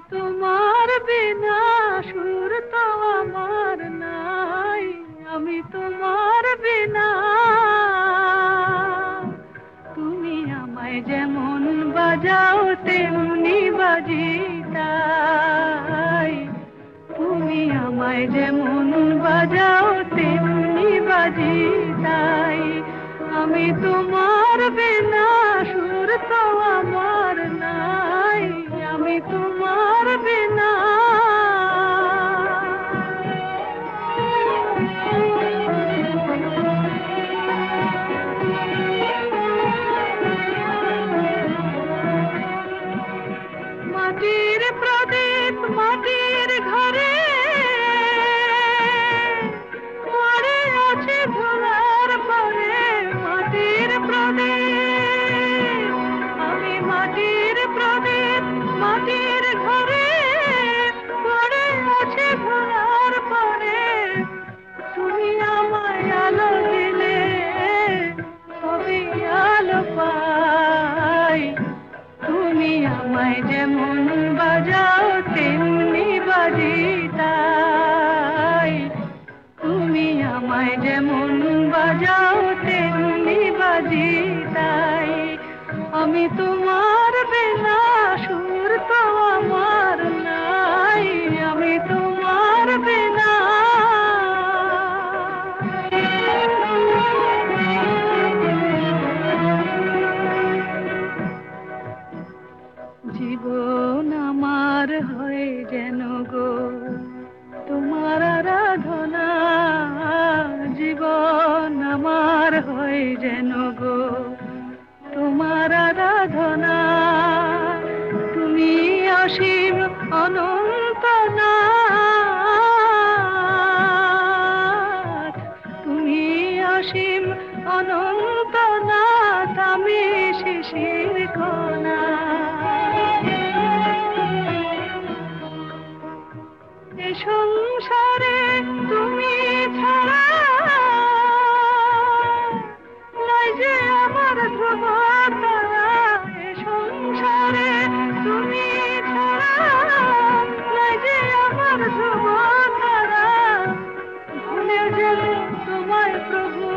তোমার বিনা সুর তো আমার নাই, আমি তোমার বিনা। তুমি আমায় যেমন বাজাও তেমনি বাজি তাই, তুমি আমায় যেমন বাজাও তেমনি বাজি তাই। আমি তোমার বিনা সুর তো আমার নাই, আমি তোমার বিনা। মাটির প্রদীপ মাটির ঘরে পড়ে আছে ধুলার পরে, মাটির প্রদীপ, আমি মাটির প্রদীপ মাটির ঘরে পড়ে আছে ধুলার পরে। তুমি আমায় আলো দিলে সবই আলো পাই, তুমি আমায় যেমন বাজাও তেমনি বাজি তাই, তুমি আমায় যেমন বাজাও তেমনি বাজি তাই। আমি তোমার বিনা সুর তো আমার নাই, আমি তোমার বিনা। জীবন আমার হয় যেন গো তোমার আরাধনা, জীবন আমার হয় যেন গো তোমার আরাধনা। তুমি অসীম অনন্ত নাথ, তুমি অসীম অনন্ত নাথ, আমি শিশির কণা। এ সংসারে তুমি ছাড়া নাই যে আমার ধ্রুব তারা, এ সংসারে তুমি ছাড়া নাই যে আমার ধ্রুব তারা। ভুলে গেলে তোমায় প্রভু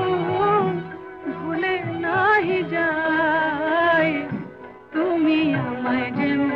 ভুলে নাহি যায়, তুমি আমায় যেমন